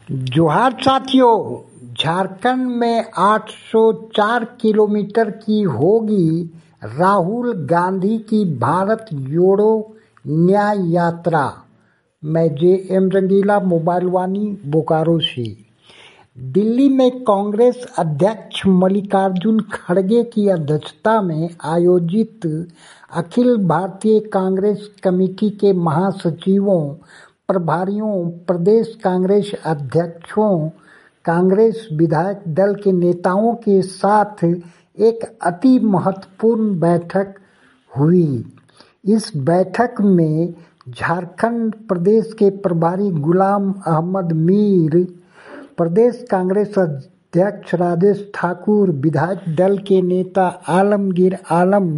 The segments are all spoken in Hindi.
जोहार साथियों। झारखंड में 804 किलोमीटर की होगी राहुल गांधी की भारत जोड़ो न्याय यात्रा। मैं JM रंगीला, मोबाइल वाणी, बोकारो से। दिल्ली में कांग्रेस अध्यक्ष मल्लिकार्जुन खड़गे की अध्यक्षता में आयोजित अखिल भारतीय कांग्रेस कमेटी के महासचिवों, प्रभारियों, प्रदेश कांग्रेस अध्यक्षों, कांग्रेस विधायक दल के नेताओं के साथ एक अति महत्वपूर्ण बैठक हुई। इस बैठक में झारखंड प्रदेश के प्रभारी गुलाम अहमद मीर, प्रदेश कांग्रेस अध्यक्ष राजेश ठाकुर, विधायक दल के नेता आलमगीर आलम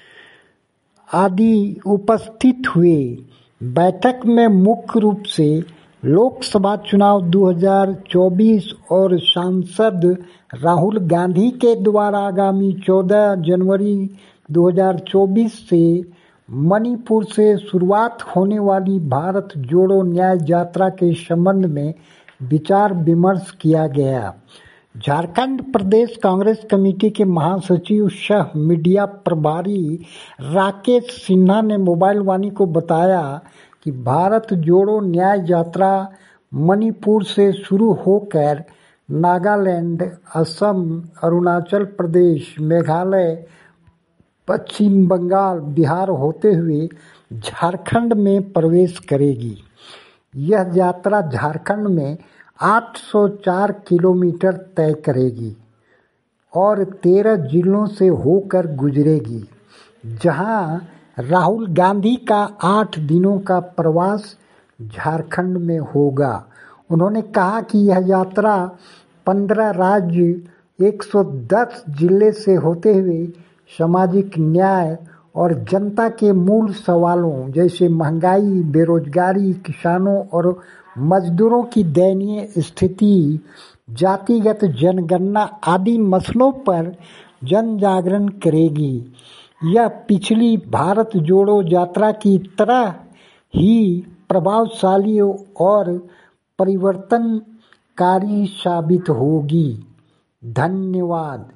आदि उपस्थित हुए। बैठक में मुख्य रूप से लोकसभा चुनाव 2024 और सांसद राहुल गांधी के द्वारा आगामी 14 जनवरी 2024 से मणिपुर से शुरुआत होने वाली भारत जोड़ो न्याय यात्रा के संबंध में विचार विमर्श किया गया। झारखंड प्रदेश कांग्रेस कमेटी के महासचिव सह मीडिया प्रभारी राकेश सिन्हा ने मोबाइल वाणी को बताया कि भारत जोड़ो न्याय यात्रा मणिपुर से शुरू होकर नागालैंड, असम, अरुणाचल प्रदेश, मेघालय, पश्चिम बंगाल, बिहार होते हुए झारखंड में प्रवेश करेगी। यह यात्रा झारखंड में 804 किलोमीटर तय करेगी और 13 जिलों से होकर गुजरेगी, जहां राहुल गांधी का 8 दिनों का प्रवास झारखंड में होगा। उन्होंने कहा कि यह यात्रा 15 राज्य, 110 जिले से होते हुए सामाजिक न्याय और जनता के मूल सवालों जैसे महंगाई, बेरोजगारी, किसानों और मजदूरों की दयनीय स्थिति, जातिगत जनगणना आदि मसलों पर जन जागरण करेगी। यह पिछली भारत जोड़ो यात्रा की तरह ही प्रभावशाली और परिवर्तनकारी साबित होगी। धन्यवाद।